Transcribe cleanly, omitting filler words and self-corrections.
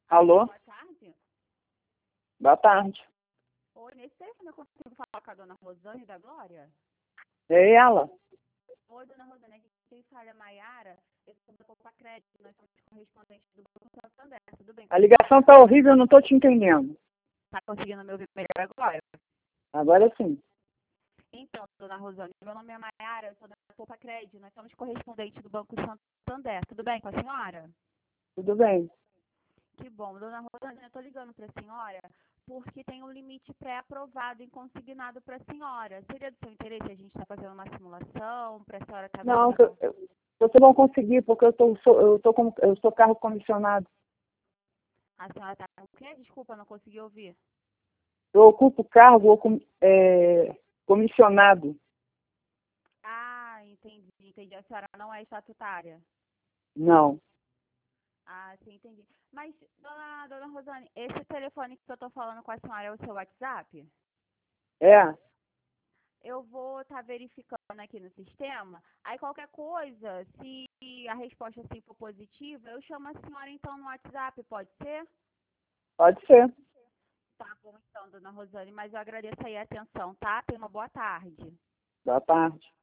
Alô? Boa tarde. Boa tarde. Oi, nesse telefone eu consigo falar com a dona Rosane da Glória? É ela? Oi, dona Rosane, aqui quem fala é Maiara. Eu sou da Poupa Crédito, nós somos correspondentes do Banco Santander. Tudo bem? A ligação tá horrível, eu não tô te entendendo. Tá conseguindo me ouvir melhor agora? Agora sim. Então, dona Rosane, meu nome é Maiara, eu sou da Poupa Crédito, nós somos correspondentes do Banco Santander. Tudo bem com a senhora? Tudo bem. Que bom. Dona Rosane, eu estou ligando para a senhora porque tem um limite pré-aprovado e consignado para a senhora. Seria do seu interesse a gente estar fazendo uma simulação para a senhora estar Não, verificando? vocês vão conseguir, porque eu sou carro comissionado. A senhora está com o quê? Desculpa, não consegui ouvir. Eu ocupo cargo comissionado. Ah, entendi. A senhora não é estatutária. Não. Ah, sim, entendi. Mas, dona Rosane, esse telefone que eu estou falando com a senhora é o seu WhatsApp? É? Eu vou estar verificando aqui no sistema. Aí qualquer coisa, se a resposta assim for positiva, eu chamo a senhora então no WhatsApp, pode ser? Pode ser. Tá bom então, dona Rosane, mas eu agradeço aí a atenção, tá? Tenha uma boa tarde. Boa tarde.